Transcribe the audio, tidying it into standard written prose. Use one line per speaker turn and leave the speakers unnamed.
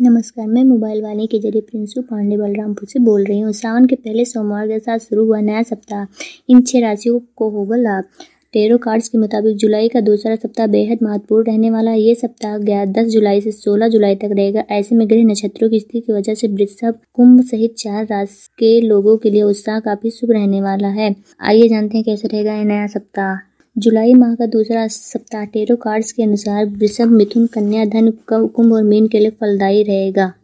नमस्कार, मैं मोबाइल वाणी के जरिए प्रिंसू पांडे बलरामपुर से बोल रही हूँ। सावन के पहले सोमवार के साथ शुरू हुआ नया सप्ताह इन 6 राशियों को होगा लाभ। टैरो कार्ड्स के मुताबिक जुलाई का दूसरा सप्ताह बेहद महत्वपूर्ण रहने वाला है। ये सप्ताह 10 जुलाई से 16 जुलाई तक रहेगा। ऐसे में ग्रह नक्षत्रों की स्थिति की वजह से वृषभ, कुंभ सहित 4 राशि के लोगों के लिए उत्साह काफी शुभ रहने वाला है। आइए जानते हैं कैसे रहेगा यह नया सप्ताह। जुलाई माह का दूसरा सप्ताह टैरो कार्ड्स के अनुसार वृषभ, मिथुन, कन्या, धनु, कुंभ और मीन के लिए फलदायी रहेगा।